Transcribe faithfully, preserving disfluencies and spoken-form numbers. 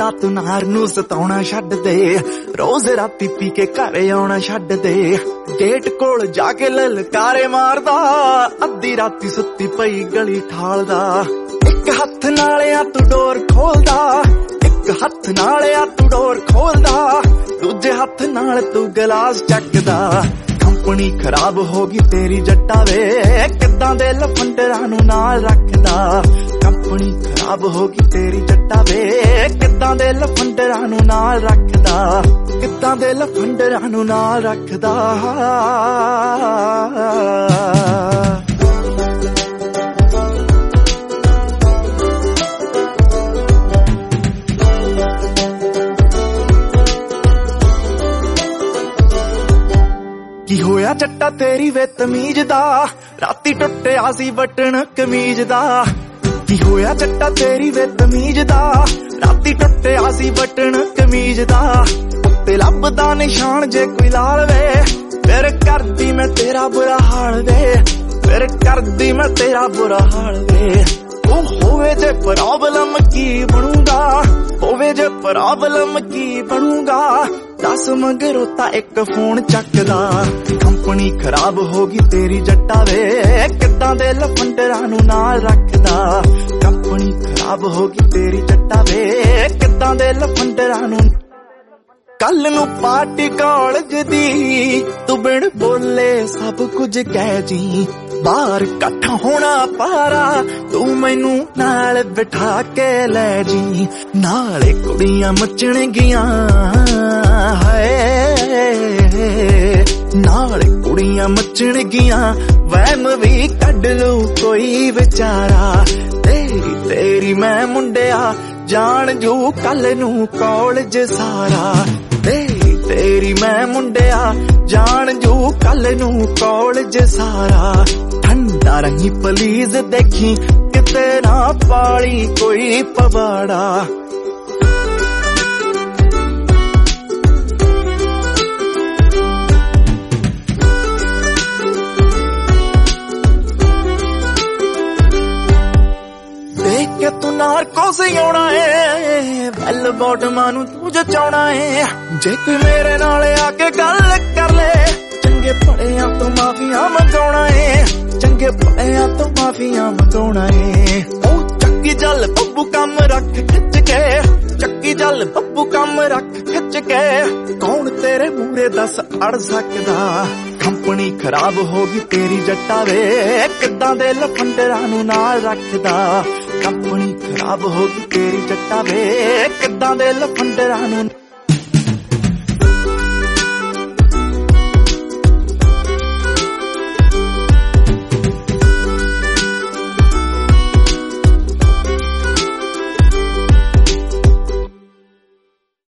ਜੱਟਾ ਤੂੰ ਨਾਰ ਨੂੰ ਸਤਾਉਣਾ ਛੱਡ ਦੇ, ਰੋਜ਼ ਰਾਤੀ ਪੀ ਕੇ ਘਰੇ ਆਉਣਾ ਛੱਡ ਦੇ। ਗੇਟ ਕੋਲ ਜਾ ਕੇ ਲਲਕਾਰੇ ਮਾਰਦਾ, ਅੱਧੀ ਰਾਤੀ ਸੁੱਤੀ ਪਈ ਗਲੀ ਠਾਲਦਾ। ਇੱਕ ਹੱਥ ਨਾਲ ਆ ਤੂੰ ਡੋਰ ਖੋਲਦਾ, ਇੱਕ ਹੱਥ ਨਾਲ ਆ ਤੂੰ ਡੋਰ ਖੋਲਦਾ, ਦੂਜੇ ਹੱਥ ਨਾਲ ਤੂੰ ਗਲਾਸ ਚੱਕਦਾ। ਕੰਪਨੀ ਖਰਾਬ ਹੋ ਗਈ ਤੇਰੀ ਜੱਟਾ ਵੇ, ਕਿੱਦਾਂ ਦੇ ਲਫੰਡਰਾਂ ਨੂੰ ਨਾਲ ਰੱਖਦਾ। ਕੰਪਨੀ ਖਰਾਬ ਹੋ ਗਈ ਤੇਰੀ ਜੱਟਾ ਵੇ, ਕਿੱਦਾਂ ਦੇ ਲਫੰਡਰਾਂ ਨੂੰ ਨਾਲ ਰੱਖਦਾ, ਕਿੱਦਾਂ ਦੇ ਲਫੰਡਰਾਂ ਨੂੰ ਨਾਲ ਰੱਖਦਾ। ਕੀ ਹੋਇਆ ਜੱਟਾ ਤੇਰੀ ਵੇ ਤਮੀਜ਼ ਦਾ, ਰਾਤੀ ਟੁੱਟਿਆ ਸੀ ਬਟਨ ਕਮੀਜ਼ ਦਾ। ਕੀ ਹੋਇਆ ਜੱਟਾ ਤੇਰੀ ਵੇ ਤਮੀਜ਼ ਦਾ, ਰਾਤੀ ਟੁੱਟਿਆ ਸੀ ਬਟਨ ਕਮੀਜ਼ ਦਾ। ਉੱਤੇ ਲੱਭਦਾ ਨਿਸ਼ਾਨ ਜੇ ਕੋਈ ਲਾਲ ਵੇ, ਫਿਰ ਕਰਦੀ ਮੈਂ ਤੇਰਾ ਬੁਰਾ ਹਾਲ ਵੇ, ਫਿਰ ਕਰਦੀ ਮੈਂ ਤੇਰਾ ਬੁਰਾ ਹਾਲ ਵੇ। ਉਹ ਹੋਵੇ ਜੇ ਪ੍ਰੋਬਲਮ ਕੀ ਬਣੂਗਾ, ਹੋਵੇ ਜੇ ਪ੍ਰੋਬਲਮ ਕੀ ਬਣੂਗਾ, ਦਸ ਮਗਰੋਂ ਤਾਂ ਇੱਕ ਫੋਨ ਚੱਕਦਾ। ਕੰਪਨੀ ਖਰਾਬ ਹੋ ਗਈ ਤੇਰੀ ਜੱਟਾ ਵੇ, ਕਿੱਦਾਂ ਦੇ ਲਫੰਡਰਾਂ ਨੂੰ ਨਾਲ ਰੱਖਦਾ। ਕੰਪਨੀ ਖਰਾਬ ਹੋ ਗਈ ਤੇਰੀ ਜੱਟਾ ਵੇ, ਕਿੱਦਾਂ ਦੇ ਲਫੰਡਰਾਂ ਨੂੰ। ਕੱਲ ਨੂੰ ਪਾਰਟੀ ਕਾਲਜ ਦੀ, ਤੂੰ ਬਿਨ ਬੋਲੇ ਸਭ ਕੁਝ ਕਹਿ ਜੀ। ਬਾਹਰ ਇਕੱਠਾ ਹੋਣਾ ਪਾਰਾ, ਤੂੰ ਮੈਨੂੰ ਨਾਲ ਬਿਠਾ ਕੇ ਲੈ ਜੀ। ਨਾਲੇ ਕੁੜੀਆਂ ਮੱਚਣਗੀਆਂ ਹਾਏ, ਨਾਲੇ ਕੁੜੀਆਂ ਮੱਚਣਗੀਆਂ, ਵਹਿਮ ਵੀ ਕੱਢ ਲੂ ਕੋਈ ਵਿਚਾਰਾ। ਤੇਰੀ ਤੇਰੀ ਮੈਂ ਮੁੰਡਿਆ, ਜਾਣ ਜੂ ਕੱਲ ਨੂੰ ਕਾਲਜ ਸਾਰਾ। ਤੇਰੀ ਤੇਰੀ ਮੈਂ ਮੁੰਡਿਆ, ਜਾਣ ਜੂ ਕੱਲ ਨੂੰ ਕਾਲਜ ਸਾਰਾ। ਠੰਡਾ ਰਹੀ ਪਲੀਜ਼ ਦੇਖੀ, ਕਿਤੇ ਨਾ ਪਾਲੀ ਕੋਈ ਪਵਾੜਾ। ਦੇਖ ਕੇ ਤੂੰ ਨਾਰਕੋਸ ਆਉਣਾ ਏ, ਬੈਲ ਬੋਟਮਾਂ ਨੂੰ ਤੂੰ ਜਚਾਉਣਾ ਏ। ਜੇ ਕੋਈ ਮੇਰੇ ਨਾਲ ਆ ਕੇ ਗੱਲ ਕਰ ਲੈ, ਚੰਗੇ ਭਲਿਆਂ ਤੋਂ ਮਾਫੀਆਂ ਮੰਗਾਉਣਾ ਏ, ਚੰਗੇ ਭਲਿਆਂ ਤੋਂ ਮਾਫੀਆਂ ਮੰਗਾਉਣਾ ਏ। ਉਹ ਚੱਕੀ ਜਲ ਬੱਬੂ ਕੰਮ ਰੱਖ ਖਿੱਚ ਕੇ, ਚੱਕੀ ਜਲ ਬੱਬੂ ਕੰਮ ਰੱਖ ਖਿੱਚ ਕੇ, ਕੌਣ ਤੇਰੇ ਮੂਹਰੇ ਦੱਸ ਅੜ ਸਕਦਾ। ਕੰਪਨੀ ਖਰਾਬ ਹੋ ਗਈ ਤੇਰੀ ਜੱਟਾ ਵੇ, ਕਿੱਦਾਂ ਦੇ ਲਫੰਡਰਾਂ ਨੂੰ ਨਾਲ ਰੱਖਦਾ। ਕੰਪਨੀ ਖਰਾਬ ਹੋ ਗਈ ਤੇਰੀ ਜੱਟਾ ਵੇ, ਕਿੱਦਾਂ ਦੇ ਲਫੰਡਰਾਂ ਨੂੰ।